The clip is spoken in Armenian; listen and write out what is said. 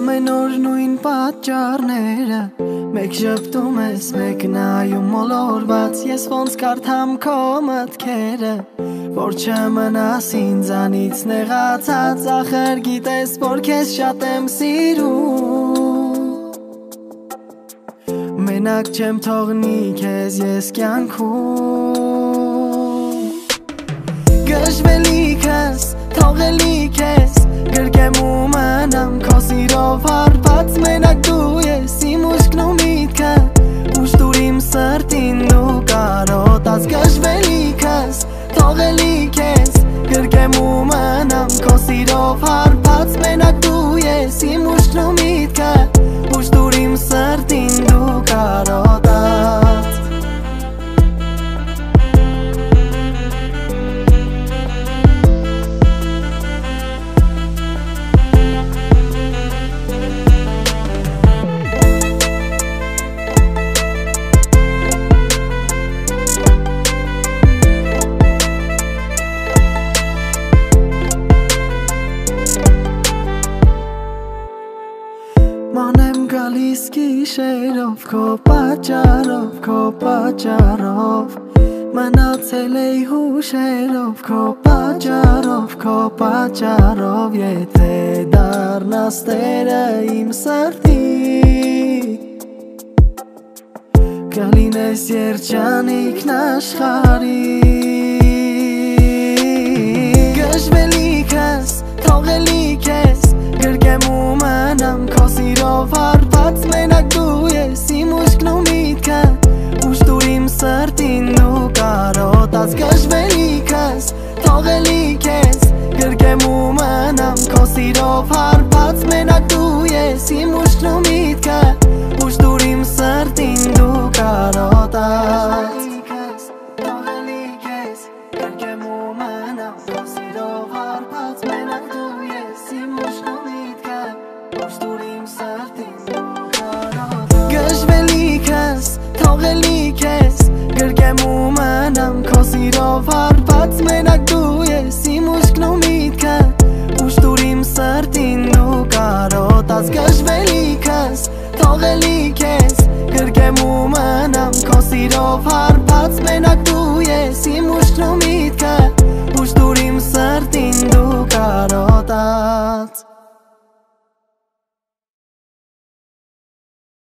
Ամեն օր նույն պատճառները Մեկ շպտում ես, մեկ նայում մոլորված Ես ոնց կարդամ քո մտքերը Որ չմնաս ինձանից նեղացած Ախր գիտես, որ քեզ շատ եմ սիրում Մենակ չեմ թողնի քեզ ես կյանքում Գժվելիքս, թողելիք ես Գրկեմ ու մնամ քո սիրով հարբած Մենակ դու ես իմ ուշքն ու միտքը Ուշ դուր իմ սրտին դու կարոտած Գժվելիքս, թողելիք ես Գրկեմ ու մնամ քո սիրով հարբած Մենակ դու ես իմ ուշքն ու միտքը Ուշ դուր իմ սրտին դու կարոտած Մանեմ գալիս գիշերով քո պատճառով Մնացել էի հուշերով քո պատճառով Եթե դառնաս տերը իմ սրտի Կլինես երջանիկն աշխարհի Գժվելիքս, թողելիք ես Գրկեմ ու մնամ քո սիրով հարբած Մենակ դու ես իմ ուշքն ու միտքը Ուշ դուր իմ սրտին դու կարոտած Գժվելիքս, թողելիք ես Գրկեմ ու մնամ քո սիրով հարբած Մենակ դու ես իմ ուշքն ու միտքը Ուշ դուր իմ սրտին դու կարոտած Թողելիք ես, գրկեմ ու մնամ քո սիրով հարբած Մենակ դու ես իմ ուշքն ու միտքը Ուշ դուր իմ սրտին դու կարոտած Գժվելիքս, թողելիք ես Գրկեմ ու մնամ քո սիրով հարբած Մենակ դու ես իմ ուշքն ու միտքը Ուշ դուր իմ սրտին դու կարոտած Գժվելիքս, թողելիք ես Գրկեմ ու մնամ քո սիրով հարբած Մենակ դու ես իմ ուշքն ու միտքը Ուշ դուր իմ սրտին դու կարոտած